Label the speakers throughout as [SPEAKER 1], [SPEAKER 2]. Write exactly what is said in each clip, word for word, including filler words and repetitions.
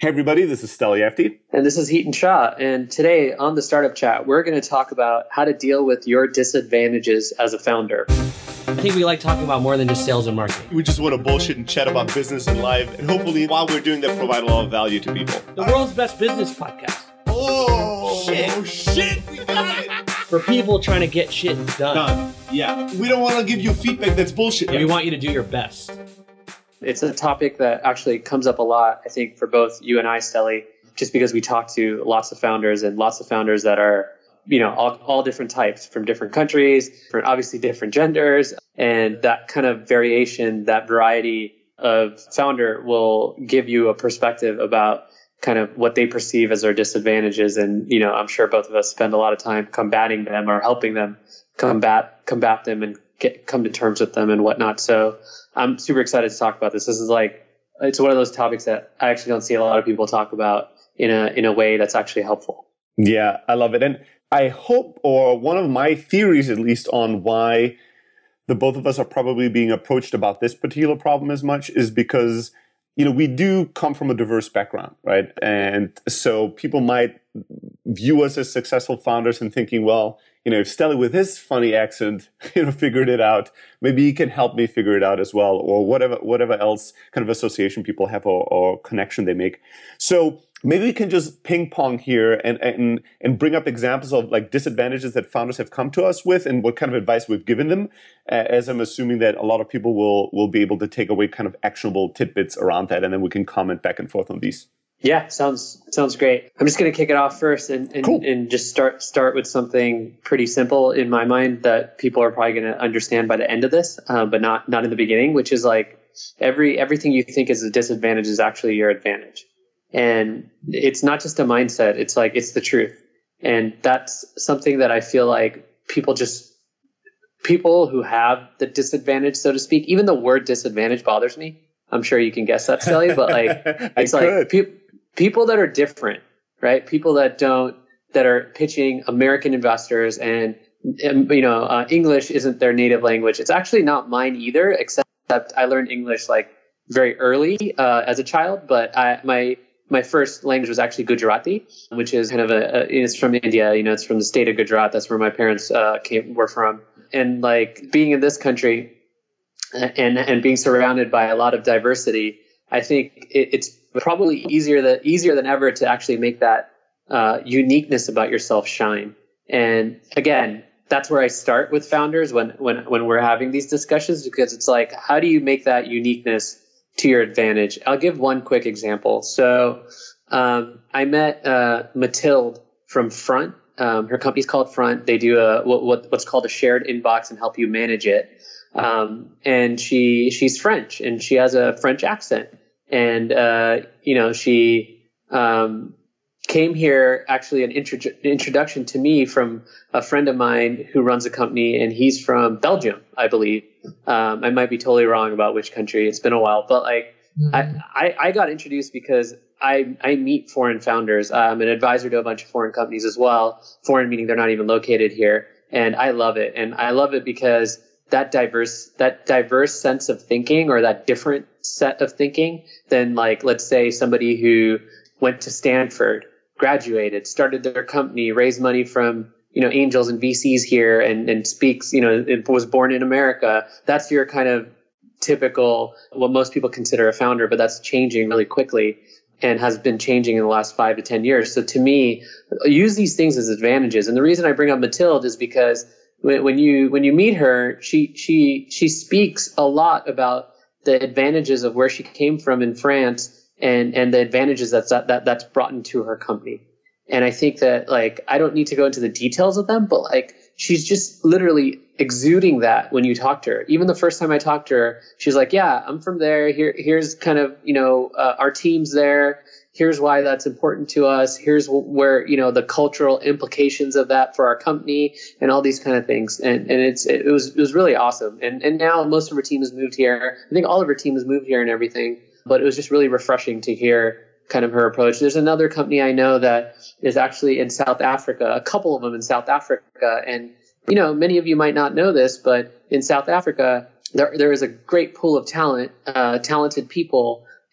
[SPEAKER 1] Hey everybody, this is Steli Yafty.
[SPEAKER 2] And this is Heaton Shah. And today on the Startup Chat, we're going to talk about how to deal with your disadvantages as a founder.
[SPEAKER 3] I think we like talking about more than just sales and marketing.
[SPEAKER 1] We just want to bullshit and chat about business and life. And hopefully while we're doing that, provide a lot of value to people.
[SPEAKER 3] The world's best business podcast.
[SPEAKER 1] Oh, shit. Oh, shit. We got it.
[SPEAKER 3] For people trying to get shit done.
[SPEAKER 1] Done. Yeah. We don't want to give you feedback that's bullshit.
[SPEAKER 3] Yeah, we want you to do your best.
[SPEAKER 2] It's a topic that actually comes up a lot, I think, for both you and I, Steli, just because we talk to lots of founders and lots of founders that are, you know, all, all different types from different countries, from obviously different genders. And that kind of variation, that variety of founder will give you a perspective about kind of what they perceive as their disadvantages. And, you know, I'm sure both of us spend a lot of time combating them or helping them combat, combat them and get, come to terms with them and whatnot. So I'm super excited to talk about this. This is like, it's one of those topics that I actually don't see a lot of people talk about in a, in a way that's actually helpful.
[SPEAKER 1] Yeah, I love it. And I hope, or one of my theories at least on why the both of us are probably being approached about this particular problem as much is because, you know, we do come from a diverse background, right? And so people might view us as successful founders and thinking, well, you know, if Steli with his funny accent, you know, figured it out, maybe he can help me figure it out as well, or whatever, whatever else kind of association people have or, or connection they make. So maybe we can just ping pong here and, and, and bring up examples of like disadvantages that founders have come to us with and what kind of advice we've given them, as I'm assuming that a lot of people will, will be able to take away kind of actionable tidbits around that. And then we can comment back and forth on these.
[SPEAKER 2] Yeah, sounds sounds great. I'm just going to kick it off first and and, cool. and just start start with something pretty simple in my mind that people are probably going to understand by the end of this, uh, but not not in the beginning, which is like every everything you think is a disadvantage is actually your advantage. And it's not just a mindset. It's like it's the truth. And that's something that I feel like people just people who have the disadvantage, so to speak, even the word disadvantage bothers me. I'm sure you can guess that, Steli, but like it's like people. People that are different, right? People that don't, that are pitching American investors and, and you know, uh, English isn't their native language. It's actually not mine either, except I learned English like very early uh, as a child. But I, my my first language was actually Gujarati, which is kind of a, a it's from India. You know, it's from the state of Gujarat. That's where my parents uh, came were from. And like being in this country and and being surrounded by a lot of diversity, I think it, it's probably easier that easier than ever to actually make that uh, uniqueness about yourself shine. And again, that's where I start with founders when when when we're having these discussions, because it's like, how do you make that uniqueness to your advantage? I'll give one quick example. So um, I met uh, Mathilde from Front. Um, her company's called Front. They do a what, what what's called a shared inbox and help you manage it. Um, and she she's French and she has a French accent. And, uh, you know, she um, came here, actually an intro- introduction to me from a friend of mine who runs a company, and he's from Belgium, I believe. Um, I might be totally wrong about which country. It's been a while. But like mm-hmm. I, I, I got introduced because I, I meet foreign founders. I'm an advisor to a bunch of foreign companies as well. Foreign meaning they're not even located here. And I love it. And I love it because that diverse, that diverse sense of thinking, or that different set of thinking than like, let's say somebody who went to Stanford, graduated, started their company, raised money from, you know, angels and V Cs here and, and speaks, you know, it was born in America. That's your kind of typical, what most people consider a founder, but that's changing really quickly and has been changing in the last five to ten years. So to me, use these things as advantages. And the reason I bring up Mathilde is because when you when you meet her, she she she speaks a lot about the advantages of where she came from in France and and the advantages that's that, that that's brought into her company. And I think that like I don't need to go into the details of them, but like she's just literally exuding that when you talk to her. Even the first time I talked to her, she's like, "Yeah, I'm from there. Here here's kind of you know uh, our team's there. Here's why that's important to us. Here's where, you know, the cultural implications of that for our company and all these kind of things." And, and it's, it was, it was really awesome. And, and now most of her team has moved here. I think all of her team has moved here and everything, but it was just really refreshing to hear kind of her approach. There's another company I know that is actually in South Africa, a couple of them in South Africa. And, you know, many of you might not know this, but in South Africa, there, there is a great pool of talent, uh, talented people.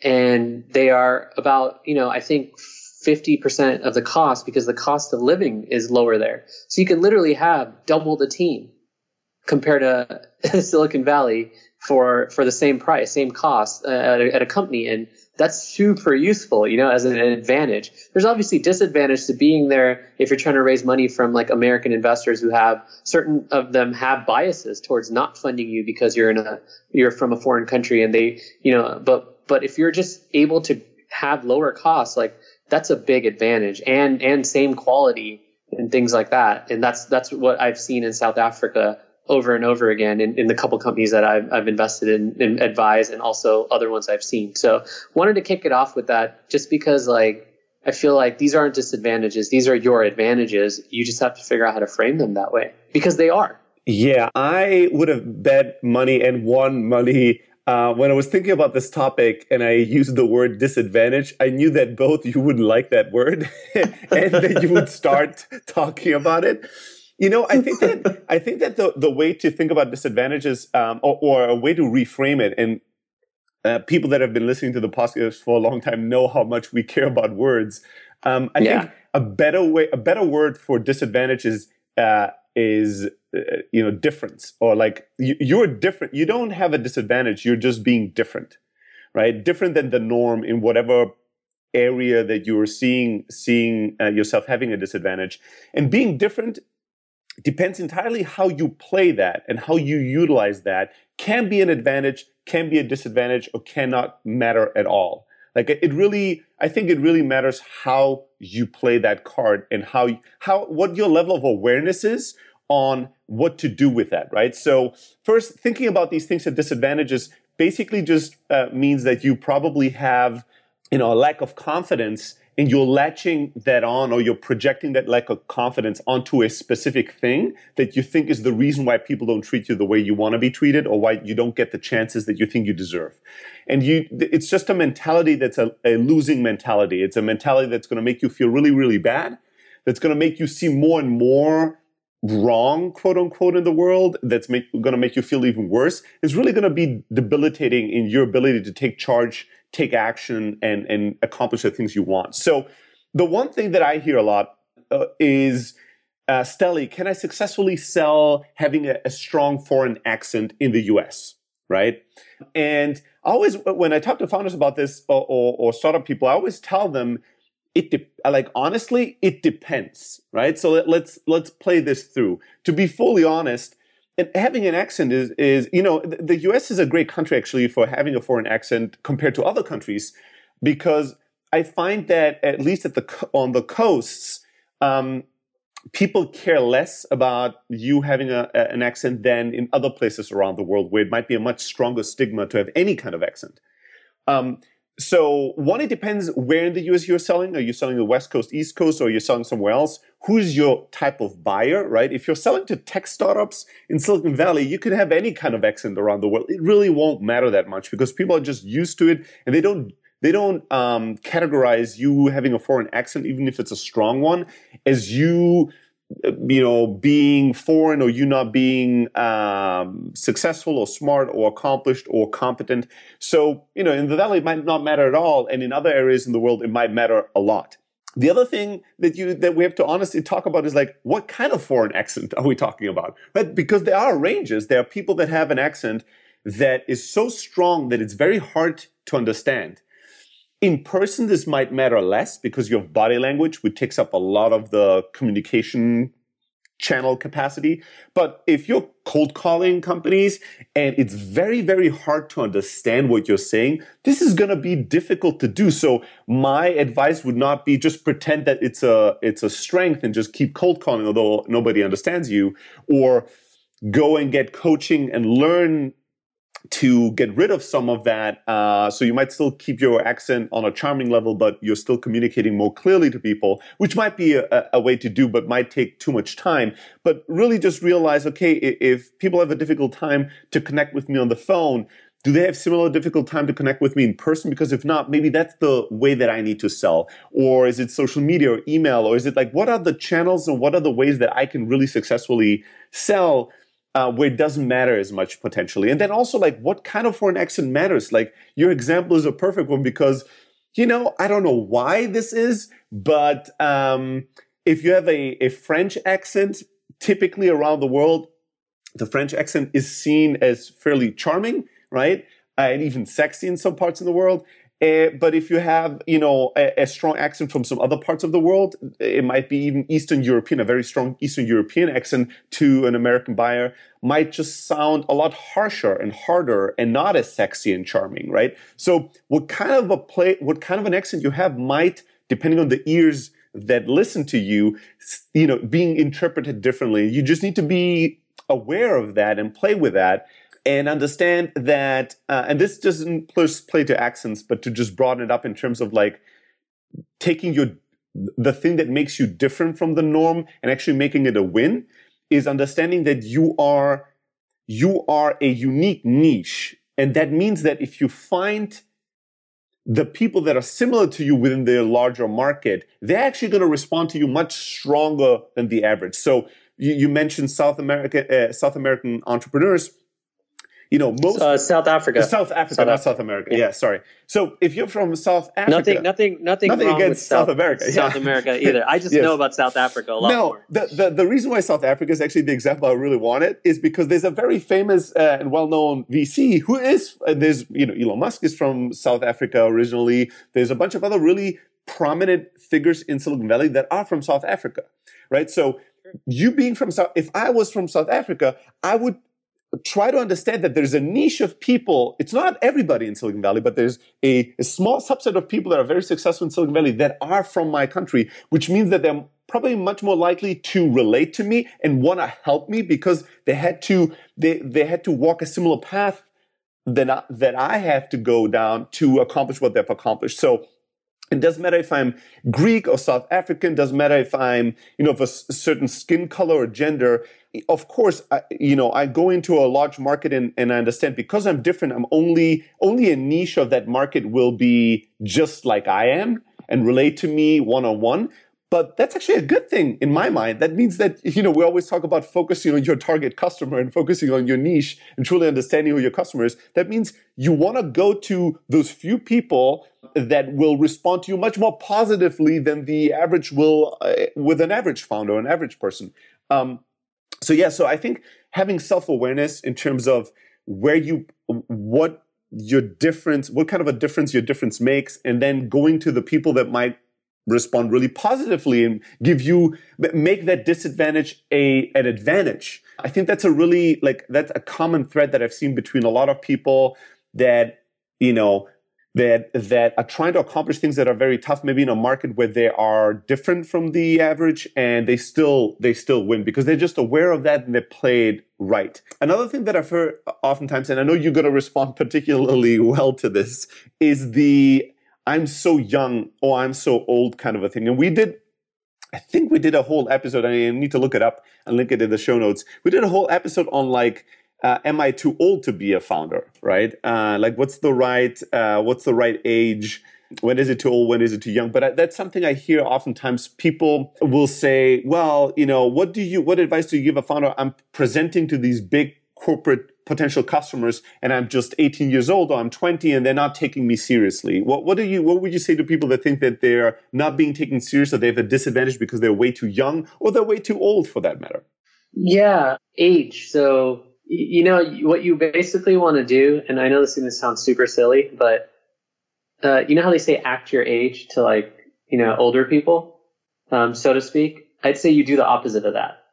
[SPEAKER 2] and they are about, you know, I think fifty percent of the cost because the cost of living is lower there. So you can literally have double the team compared to Silicon Valley for, for the same price, same cost uh, at, a, at a company. And that's super useful, you know, as an advantage. There's obviously disadvantage to being there if you're trying to raise money from like American investors who have certain of them have biases towards not funding you because you're in a, you're from a foreign country and they, you know, but, but if you're just able to have lower costs, like that's a big advantage, and, and same quality and things like that. And that's, that's what I've seen in South Africa over and over again in, in the couple companies that I've, I've invested in and advised, and also other ones I've seen. So wanted to kick it off with that just because like, I feel like these aren't disadvantages. These are your advantages. You just have to figure out how to frame them that way because they are.
[SPEAKER 1] Yeah, I would have bet money and won money uh, when I was thinking about this topic and I used the word disadvantage. I knew that both you wouldn't like that word and that you would start talking about it. You know, I think that I think that the, the way to think about disadvantages um, or, or a way to reframe it, and uh, people that have been listening to the podcast for a long time know how much we care about words. Um, I yeah. think a better way, a better word for disadvantage is uh, is uh, you know difference, or like you, you're different. You don't have a disadvantage. You're just being different, right? Different than the norm in whatever area that you are seeing seeing uh, yourself having a disadvantage, and being different depends entirely how you play that and how you utilize that. Can be an advantage, can be a disadvantage, or cannot matter at all. Like it really, I think it really matters how you play that card and how, how, what your level of awareness is on what to do with that, right? So first, thinking about these things as disadvantages basically just uh, means that you probably have, you know, a lack of confidence, and you're latching that on, or you're projecting that lack of confidence onto a specific thing that you think is the reason why people don't treat you the way you want to be treated, or why you don't get the chances that you think you deserve. And you, it's just a mentality that's a, a losing mentality. It's a mentality that's going to make you feel really, really bad. That's going to make you see more and more wrong, quote unquote, in the world. That's make, going to make you feel even worse. It's really going to be debilitating in your ability to take charge, take action, and, and accomplish the things you want. So the one thing that I hear a lot uh, is, uh, Stelly, can I successfully sell having a, a strong foreign accent in the U S, right? And I always, when I talk to founders about this, or, or, or startup people, I always tell them, it de- like honestly, it depends, right? So let, let's let's play this through. To be fully honest, and having an accent is, is, you know, the U S is a great country actually for having a foreign accent compared to other countries, because I find that at least at the on the coasts, um, people care less about you having a, an accent than in other places around the world where it might be a much stronger stigma to have any kind of accent. Um, So one, it depends where in the U S you're selling. Are you selling the West Coast, East Coast, or are you selling somewhere else? Who's your type of buyer, right? If you're selling to tech startups in Silicon Valley, you can have any kind of accent around the world. It really won't matter that much because people are just used to it, and they don't they don't um, categorize you having a foreign accent, even if it's a strong one, as you you know, being foreign, or you not being um, successful or smart or accomplished or competent. So, you know, in the Valley, it might not matter at all. And in other areas in the world, it might matter a lot. The other thing that you that we have to honestly talk about is like, what kind of foreign accent are we talking about? Right? Because there are ranges. There are people that have an accent that is so strong that it's very hard to understand. In person, this might matter less because you have body language, which takes up a lot of the communication channel capacity. But if you're cold calling companies and it's very, very hard to understand what you're saying, this is going to be difficult to do. So my advice would not be just pretend that it's a it's a strength and just keep cold calling, although nobody understands you, or go and get coaching and learn to get rid of some of that. Uh, so you might still keep your accent on a charming level, but you're still communicating more clearly to people, which might be a, a way to do, but might take too much time. But really just realize, okay, if people have a difficult time to connect with me on the phone, do they have similar difficult time to connect with me in person? Because if not, maybe that's the way that I need to sell. Or is it social media or email? Or is it like, what are the channels and what are the ways that I can really successfully sell uh, where it doesn't matter as much potentially. And then also like what kind of foreign accent matters? Like your example is a perfect one because, you know, I don't know why this is, but um, if you have a, a French accent, typically around the world, the French accent is seen as fairly charming, right? Uh, and even sexy in some parts of the world. Uh, but if you have, you know, a, a strong accent from some other parts of the world, it might be even Eastern European, a very strong Eastern European accent to an American buyer might just sound a lot harsher and harder and not as sexy and charming, right? So what kind of a play, what kind of an accent you have might, depending on the ears that listen to you, you know, being interpreted differently. You just need to be aware of that and play with that. And understand that, uh, and this doesn't just play to accents, but to just broaden it up in terms of like taking your, the thing that makes you different from the norm and actually making it a win is understanding that you are, you are a unique niche. And that means that if you find the people that are similar to you within the larger market, they're actually going to respond to you much stronger than the average. So you, you mentioned South America, uh, South American entrepreneurs. You know, most
[SPEAKER 2] uh, South Africa,
[SPEAKER 1] South Africa,
[SPEAKER 2] South
[SPEAKER 1] not
[SPEAKER 2] Africa.
[SPEAKER 1] South America. Yeah. yeah, sorry. So if you're from South Africa,
[SPEAKER 2] nothing, nothing, nothing,
[SPEAKER 1] nothing
[SPEAKER 2] wrong
[SPEAKER 1] against
[SPEAKER 2] with South,
[SPEAKER 1] South America, yeah.
[SPEAKER 2] South America either. I just
[SPEAKER 1] yes.
[SPEAKER 2] know about South Africa a lot
[SPEAKER 1] no,
[SPEAKER 2] more.
[SPEAKER 1] No, the, the the reason why South Africa is actually the example I really wanted is because there's a very famous uh, and well-known V C who is uh, there's you know Elon Musk is from South Africa originally. There's a bunch of other really prominent figures in Silicon Valley that are from South Africa, right? So you being from South, if I was from South Africa, I would try to understand that there's a niche of people. It's not everybody in Silicon Valley, but there's a, a small subset of people that are very successful in Silicon Valley that are from my country, which means that they're probably much more likely to relate to me and want to help me because they had to they they had to walk a similar path than I, that I have to go down to accomplish what they've accomplished. So it doesn't matter if I'm Greek or South African. Doesn't matter if I'm, you know, of a certain skin color or gender. Of course, I, you know, I go into a large market and, and I understand because I'm different. I'm only only a niche of that market will be just like I am and relate to me one on one. But that's actually a good thing in my mind. That means that, you know, we always talk about focusing on your target customer and focusing on your niche and truly understanding who your customer is. That means you want to go to those few people that will respond to you much more positively than the average will uh, with an average founder, an average person. Um, so yeah, so I think having self-awareness in terms of where you, what your difference, what kind of a difference your difference makes, and then going to the people that might respond really positively and give you, make that disadvantage a an advantage. I think that's a really, like, that's a common thread that I've seen between a lot of people that, you know, that that are trying to accomplish things that are very tough, maybe in a market where they are different from the average, and they still they still win because they're just aware of that and they played right. Another thing that I've heard oftentimes, and I know you're going to respond particularly well to this, is the I'm so young or I'm so old kind of a thing. And we did, I think we did a whole episode, I need to look it up and link it in the show notes. We did a whole episode on like, uh, am I too old to be a founder, right? Uh, like what's the right, uh, what's the right age? When is it too old? When is it too young? But I, that's something I hear oftentimes. People will say, well, you know, what do you, what advice do you give a founder? I'm presenting to these big corporate potential customers and I'm just eighteen years old or I'm twenty and they're not taking me seriously. What, what do you, what would you say to people that think that they're not being taken serious or they have a disadvantage because they're way too young or they're way too old for that matter?
[SPEAKER 2] Yeah, age. So, you know, what you basically want to do, and I know this is going to sound super silly, but uh, you know how they say act your age to like, you know, older people, um, so to speak? I'd say you do the opposite of that.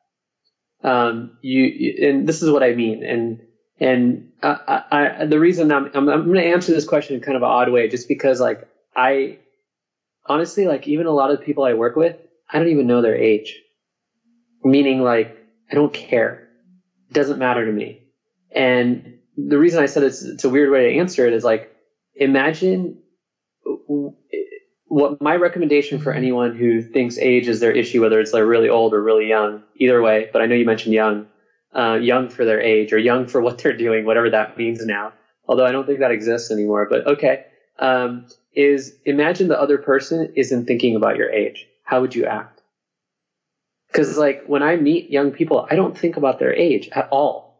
[SPEAKER 2] Um, you, and this is what I mean. And, and, uh, I, I, the reason I'm, I'm, I'm going to answer this question in kind of an odd way, just because like I, honestly, like even a lot of the people I work with, I don't even know their age. Meaning like, I don't care. It doesn't matter to me. And the reason I said it's, it's a weird way to answer it is like, imagine what my recommendation for anyone who thinks age is their issue, whether it's they're really old or really young, either way, but I know you mentioned young, uh, young for their age or young for what they're doing, whatever that means now, although I don't think that exists anymore, but okay, um, is imagine the other person isn't thinking about your age. How would you act? Because like when I meet young people, I don't think about their age at all.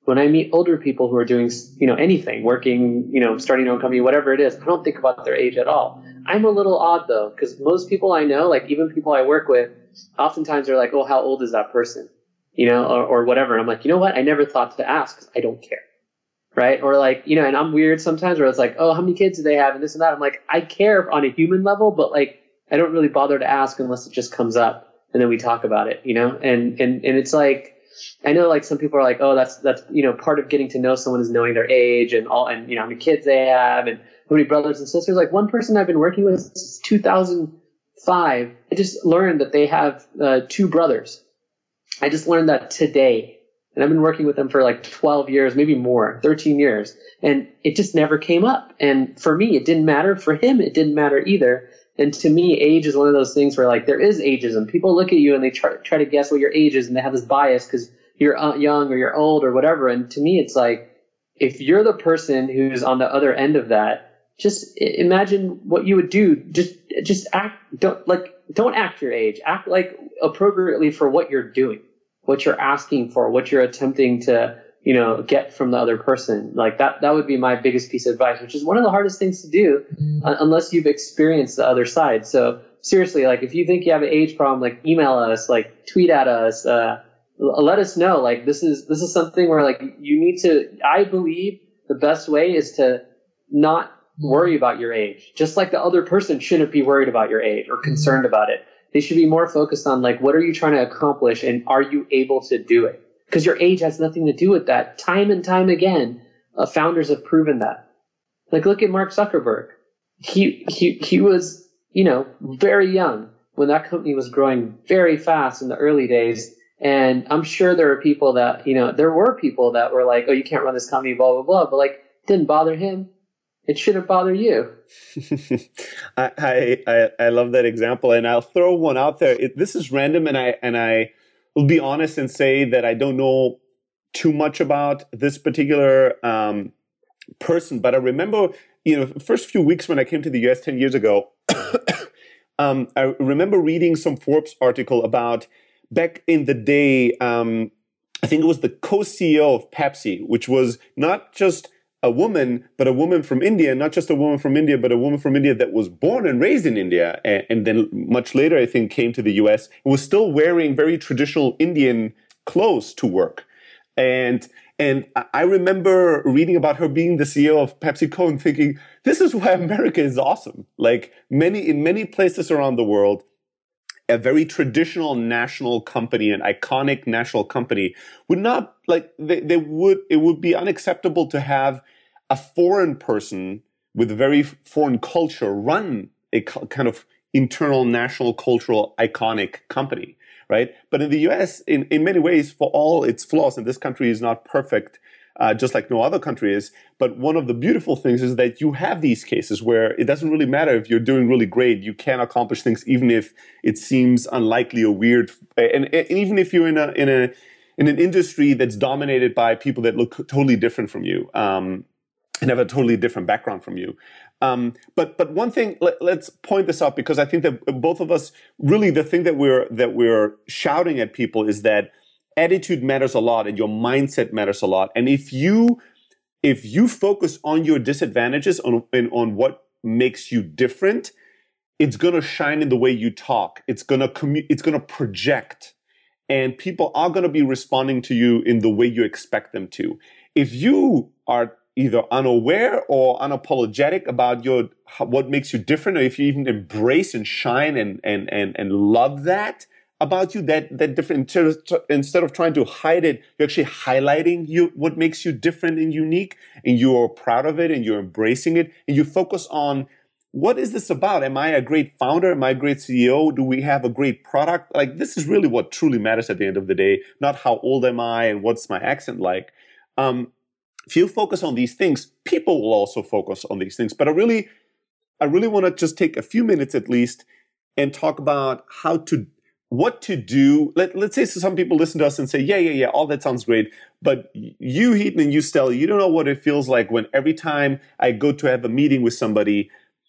[SPEAKER 2] When I meet older people who are doing, you know, anything, working, you know, starting their own company, whatever it is, I don't think about their age at all. I'm a little odd though, because most people I know, like even people I work with, oftentimes they're like, oh, how old is that person? You know, or, or whatever. And I'm like, you know what? I never thought to ask because I don't care. Right. Or like, you know, and I'm weird sometimes where it's like, oh, how many kids do they have? And this and that. I'm like, I care on a human level, but like, I don't really bother to ask unless it just comes up and then we talk about it, you know? And, and, and it's like, I know like some people are like, oh, that's, that's, you know, part of getting to know someone is knowing their age and all, and you know, how many kids they have and how many brothers and sisters. Like one person I've been working with since two thousand five, I just learned that they have uh, two brothers. I just learned that today. And I've been working with them for like twelve years, maybe more, thirteen years. And it just never came up. And for me, it didn't matter. For him, it didn't matter either. And to me, age is one of those things where like there is ageism. People look at you and they try, try to guess what your age is and they have this bias because you're uh, young or you're old or whatever. And to me, it's like, if you're the person who's on the other end of that, just imagine what you would do. Just, just act, don't like, don't act your age. Act like appropriately for what you're doing, what you're asking for, what you're attempting to, you know, get from the other person. Like that, that would be my biggest piece of advice, which is one of the hardest things to do uh, unless you've experienced the other side. So seriously, like if you think you have an age problem, like email us, like tweet at us, uh, let us know. Like this is, this is something where like you need to, I believe the best way is to not worry about your age, just like the other person shouldn't be worried about your age or concerned about it. They should be more focused on like, what are you trying to accomplish and are you able to do it? Because your age has nothing to do with that. Time and time again, uh, founders have proven that. Like look at Mark Zuckerberg. He, he, he was, you know, very young when that company was growing very fast in the early days. And I'm sure there are people that, you know, there were people that were like, oh, you can't run this company, blah, blah, blah. But like, it didn't bother him. It shouldn't bother you.
[SPEAKER 1] I, I I love that example, and I'll throw one out there. It, this is random, and I and I will be honest and say that I don't know too much about this particular um, person. But I remember, you know, the first few weeks when I came to the U S ten years ago, um, I remember reading some Forbes article about back in the day. Um, I think it was the co-C E O of Pepsi, which was not just a woman, but a woman from India, not just a woman from India, but a woman from India that was born and raised in India. And, and then much later, I think, came to the U S and was still wearing very traditional Indian clothes to work. And, and I remember reading about her being the C E O of PepsiCo and thinking, this is why America is awesome. Like many, in many places around the world, a very traditional national company, an iconic national company would not like they, they would, it would be unacceptable to have a foreign person with a very foreign culture run a kind of internal national cultural iconic company, right? But in the U S, in, in many ways, for all its flaws, and this country is not perfect, Uh, just like no other country is. But one of the beautiful things is that you have these cases where it doesn't really matter if you're doing really great. You can accomplish things even if it seems unlikely or weird. And, and even if you're in a in a in an industry that's dominated by people that look totally different from you um, and have a totally different background from you. Um, but but one thing, let, let's point this out because I think that both of us really the thing that we're that we're shouting at people is that attitude matters a lot and your mindset matters a lot. And if you if you focus on your disadvantages on and on what makes you different, it's going to shine in the way you talk. It's going to commu- it's going to project, and people are going to be responding to you in the way you expect them to. If you are either unaware or unapologetic about your what makes you different, or if you even embrace and shine and and and and love that about you, that that different, instead of trying to hide it, you're actually highlighting you what makes you different and unique, and you're proud of it and you're embracing it, and you focus on what is this about? Am I a great founder? Am I a great C E O? Do we have a great product? Like this is really what truly matters at the end of the day, not how old am I and what's my accent like. Um, if you focus on these things, people will also focus on these things. But I really, I really want to just take a few minutes at least and talk about how to what to do. Let, let's say so some people listen to us and say, yeah, yeah, yeah, all that sounds great. But you, Heaton, and you, Stella, you don't know what it feels like when every time I go to have a meeting with somebody,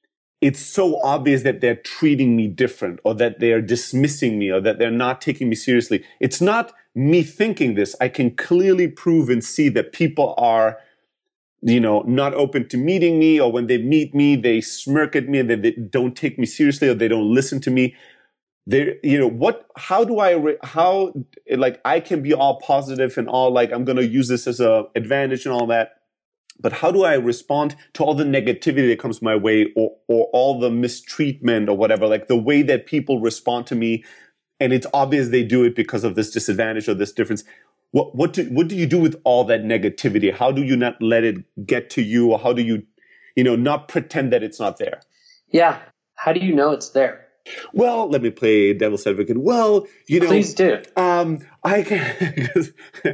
[SPEAKER 1] it's so obvious that they're treating me different or that they're dismissing me or that they're not taking me seriously. It's not me thinking this. I can clearly prove and see that people are, you know, not open to meeting me, or when they meet me, they smirk at me and they, they don't take me seriously or they don't listen to me. They, you know, what, how do I, re, how, like, I can be all positive and all like, I'm going to use this as a advantage and all that. But how do I respond to all the negativity that comes my way, or, or all the mistreatment or whatever, like the way that people respond to me, and it's obvious they do it because of this disadvantage or this difference. What, what do, what do you do with all that negativity? How do you not let it get to you, or how do you, you know, not pretend that it's not there?
[SPEAKER 2] Yeah. How do you know it's there?
[SPEAKER 1] Well, let me play devil's advocate. Well, you know,
[SPEAKER 2] please do.
[SPEAKER 1] Um, I can,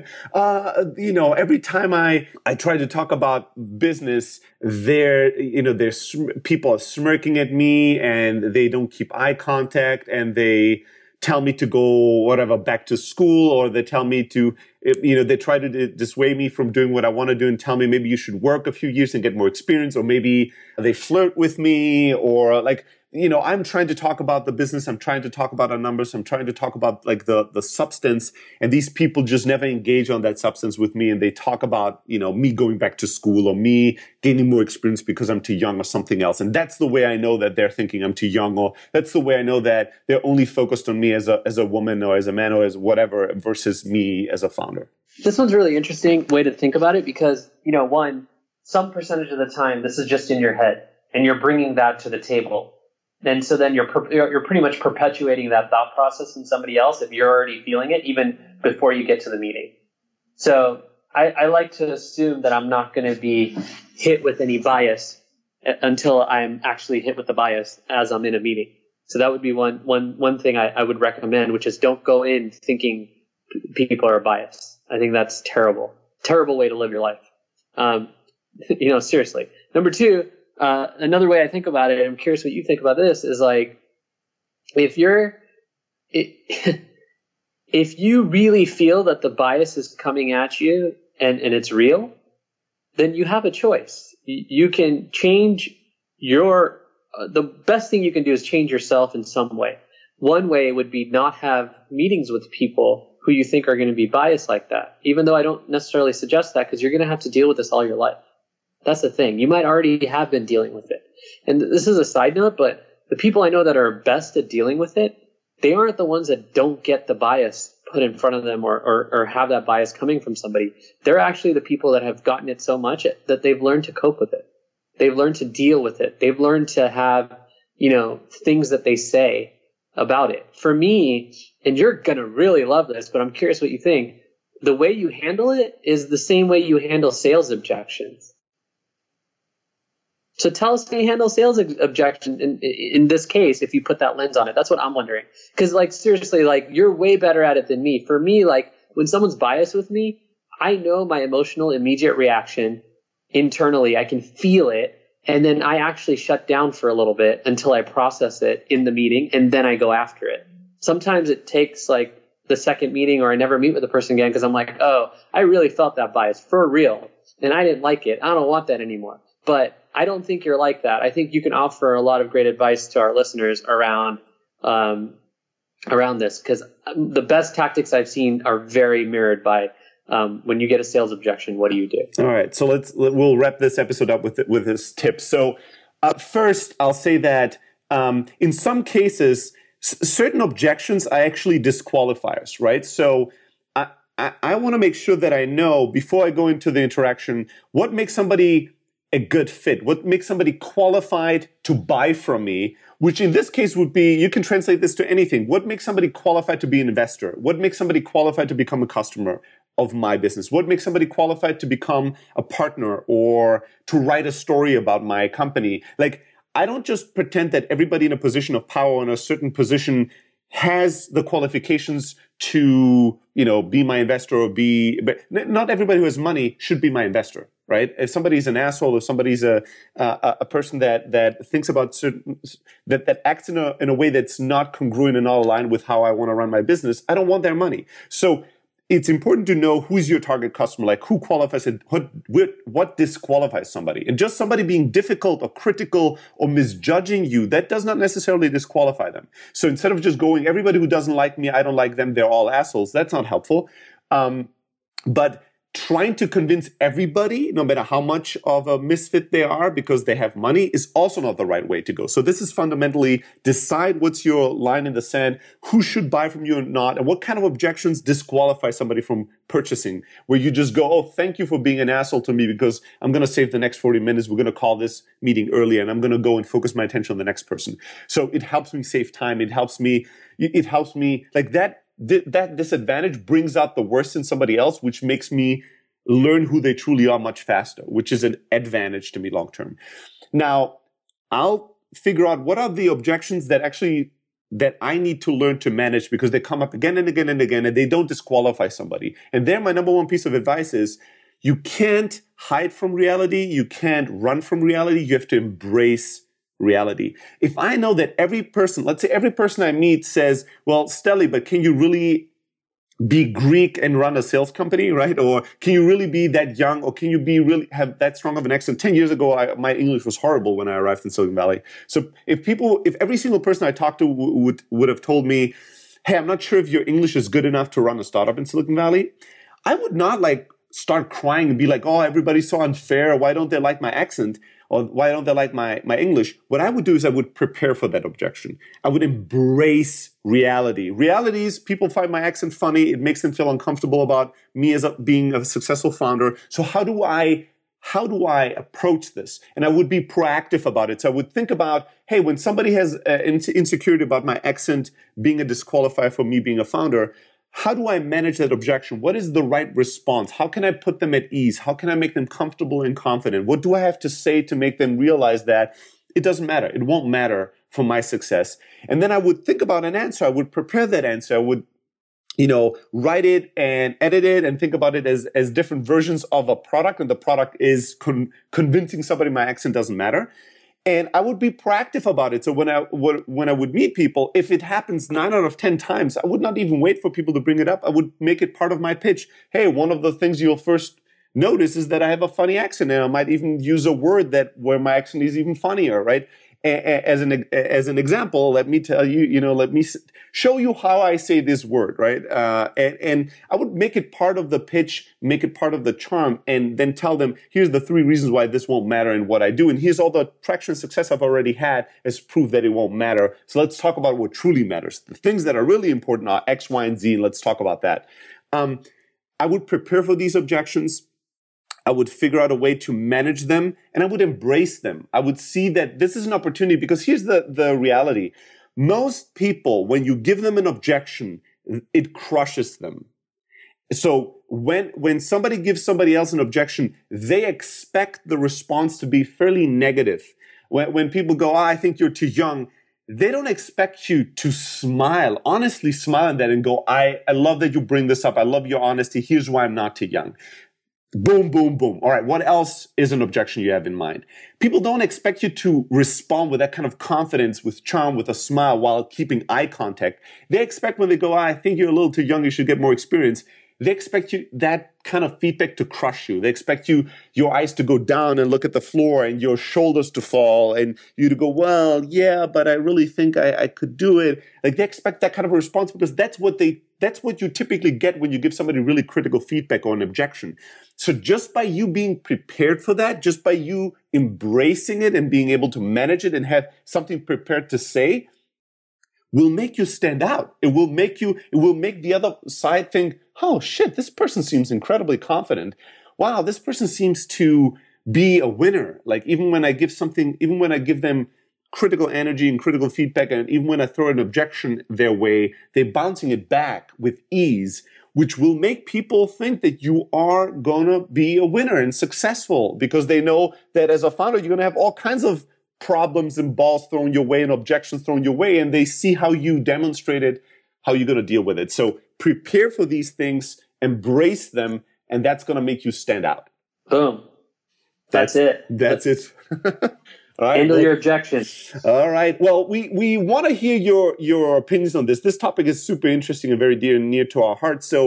[SPEAKER 1] uh, you know, every time I, I try to talk about business, there, you know, there's people are smirking at me and they don't keep eye contact and they tell me to go whatever back to school, or they tell me to, you know, they try to dissuade me from doing what I want to do and tell me maybe you should work a few years and get more experience, or maybe they flirt with me, or like, you know, I'm trying to talk about the business. I'm trying to talk about our numbers. I'm trying to talk about like the, the substance. And these people just never engage on that substance with me. And they talk about, you know, me going back to school or me gaining more experience because I'm too young or something else. And that's the way I know that they're thinking I'm too young, or that's the way I know that they're only focused on me as a, as a woman or as a man or as whatever versus me as a founder. This
[SPEAKER 2] one's a really interesting way to think about it because, you know, one, some percentage of the time, this is just in your head and you're bringing that to the table. And so then you're you're pretty much perpetuating that thought process in somebody else if you're already feeling it, even before you get to the meeting. So I, I like to assume that I'm not going to be hit with any bias until I'm actually hit with the bias as I'm in a meeting. So that would be one one one thing I, I would recommend, which is don't go in thinking people are biased. I think that's terrible, terrible way to live your life. Um, you know, seriously. Number two. Uh, another way I think about it, I'm curious what you think about this, is like, if you're, it, if you really feel that the bias is coming at you and, and it's real, then you have a choice. You, you can change your, uh, the best thing you can do is change yourself in some way. One way would be not have meetings with people who you think are going to be biased like that, even though I don't necessarily suggest that, because you're going to have to deal with this all your life. That's the thing. You might already have been dealing with it. And this is a side note, but the people I know that are best at dealing with it, they aren't the ones that don't get the bias put in front of them or, or, or have that bias coming from somebody. They're actually the people that have gotten it so much that they've learned to cope with it. They've learned to deal with it. They've learned to have, you know, things that they say about it. For me, and you're going to really love this, but I'm curious what you think. The way you handle it is the same way you handle sales objections. So tell us how you handle sales objection in, in this case, if you put that lens on it. That's what I'm wondering. Because, like, seriously, like, you're way better at it than me. For me, like, when someone's biased with me, I know my emotional immediate reaction internally. I can feel it. And then I actually shut down for a little bit until I process it in the meeting, and then I go after it. Sometimes it takes, like, the second meeting, or I never meet with the person again because I'm like, oh, I really felt that bias for real, and I didn't like it. I don't want that anymore. But I don't think you're like that. I think you can offer a lot of great advice to our listeners around um, around this, because the best tactics I've seen are very mirrored by um, when you get a sales objection. What do you do?
[SPEAKER 1] All right, so let's we'll wrap this episode up with with this tip. So uh, first, I'll say that um, in some cases, s- certain objections are actually disqualifiers, right? So I I, I want to make sure that I know before I go into the interaction what makes somebody a good fit, what makes somebody qualified to buy from me, which in this case would be, you can translate this to anything. What makes somebody qualified to be an investor? What makes somebody qualified to become a customer of my business? What makes somebody qualified to become a partner or to write a story about my company? Like, I don't just pretend that everybody in a position of power in a certain position has the qualifications to, you know, be my investor or be, but not everybody who has money should be my investor, right? If somebody's an asshole, if somebody's a a, a person that that thinks about certain, that that acts in a in a way that's not congruent and not aligned with how I want to run my business, I don't want their money. So it's important to know who's your target customer, like who qualifies it, what, what, what disqualifies somebody. And just somebody being difficult or critical or misjudging you, that does not necessarily disqualify them. So instead of just going, everybody who doesn't like me, I don't like them, they're all assholes, that's not helpful. Um, but trying to convince everybody, no matter how much of a misfit they are because they have money, is also not the right way to go. So this is fundamentally decide what's your line in the sand, who should buy from you or not, and what kind of objections disqualify somebody from purchasing, where you just go, oh, thank you for being an asshole to me because I'm going to save the next forty minutes. We're going to call this meeting earlier and I'm going to go and focus my attention on the next person. So it helps me save time. It helps me, it helps me like that. Th- that disadvantage brings out the worst in somebody else, which makes me learn who they truly are much faster, which is an advantage to me long term. Now, I'll figure out what are the objections that actually that I need to learn to manage because they come up again and again and again and they don't disqualify somebody. And there, my number one piece of advice is you can't hide from reality. You can't run from reality. You have to embrace reality. If I know that every person, let's say every person I meet says, well, Stelly, but can you really be Greek and run a sales company, right? Or can you really be that young? Or can you be really have that strong of an accent? Ten years ago, I, my English was horrible when I arrived in Silicon Valley. So if people, if every single person I talked to w- would, would have told me, hey, I'm not sure if your English is good enough to run a startup in Silicon Valley, I would not like start crying and be like, oh, everybody's so unfair. Why don't they like my accent? Or why don't they like my, my English? What I would do is I would prepare for that objection. I would embrace reality. Reality is people find my accent funny. It makes them feel uncomfortable about me as a, being a successful founder. So how do I, how do I approach this? And I would be proactive about it. So I would think about, hey, when somebody has uh, insecurity about my accent being a disqualifier for me being a founder, how do I manage that objection? What is the right response? How can I put them at ease? How can I make them comfortable and confident? What do I have to say to make them realize that it doesn't matter? It won't matter for my success. And then I would think about an answer. I would prepare that answer. I would, you know, write it and edit it and think about it as, as different versions of a product. And the product is con- convincing somebody my accent doesn't matter. And I would be proactive about it. So when I when I would meet people, if it happens nine out of ten times, I would not even wait for people to bring it up. I would make it part of my pitch. Hey, one of the things you'll first notice is that I have a funny accent, and I might even use a word that where my accent is even funnier, right? As an as an example, let me tell you, you know, let me show you how I say this word, right? Uh, and, and I would make it part of the pitch, make it part of the charm, and then tell them, here's the three reasons why this won't matter in what I do, and here's all the traction and success I've already had as proof that it won't matter. So let's talk about what truly matters. The things that are really important are X, Y, and Z, and let's talk about that. Um, I would prepare for these objections. I would figure out a way to manage them, and I would embrace them. I would see that this is an opportunity, because here's the, the reality. Most people, when you give them an objection, it crushes them. So when, when somebody gives somebody else an objection, they expect the response to be fairly negative. When, when people go, oh, I think you're too young, they don't expect you to smile, honestly smile at that and go, I, I love that you bring this up. I love your honesty. Here's why I'm not too young. Boom, boom, boom. All right, what else is an objection you have in mind? People don't expect you to respond with that kind of confidence, with charm, with a smile while keeping eye contact. They expect when they go, oh, I think you're a little too young, you should get more experience. They expect you that kind of feedback to crush you. They expect you, your eyes to go down and look at the floor and your shoulders to fall and you to go, well, yeah, but I really think I, I could do it. Like they expect that kind of a response because that's what they, that's what you typically get when you give somebody really critical feedback or an objection. So just by you being prepared for that, just by you embracing it and being able to manage it and have something prepared to say, will make you stand out. It will make you, it will make the other side think, oh shit, this person seems incredibly confident. Wow, this person seems to be a winner. Like even when I give something, even when I give them critical energy and critical feedback, and even when I throw an objection their way, they're bouncing it back with ease, which will make people think that you are gonna be a winner and successful because they know that as a founder, you're gonna have all kinds of problems and balls thrown your way and objections thrown your way, and they see how you demonstrated how you're going to deal with it. So prepare for these things, embrace them, and that's going to make you stand out.
[SPEAKER 2] Boom. That's, that's it.
[SPEAKER 1] That's it. All right.
[SPEAKER 2] Handle
[SPEAKER 1] well,
[SPEAKER 2] your objections.
[SPEAKER 1] All right. Well, we, we want to hear your, your opinions on this. This topic is super interesting and very dear and near to our hearts. So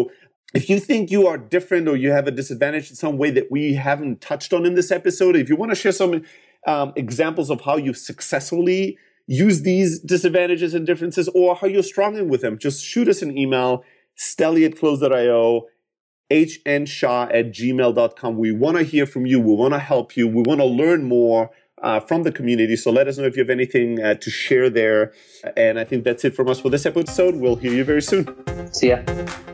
[SPEAKER 1] If you think you are different or you have a disadvantage in some way that we haven't touched on in this episode, if you want to share some um, examples of how you've successfully used these disadvantages and differences or how you're struggling with them, just shoot us an email, stelly at close dot io, hnshaw at gmail dot com. We want to hear from you. We want to help you. We want to learn more uh, from the community. So let us know if you have anything uh, to share there. And I think that's it from us for this episode. We'll hear you very soon.
[SPEAKER 2] See ya.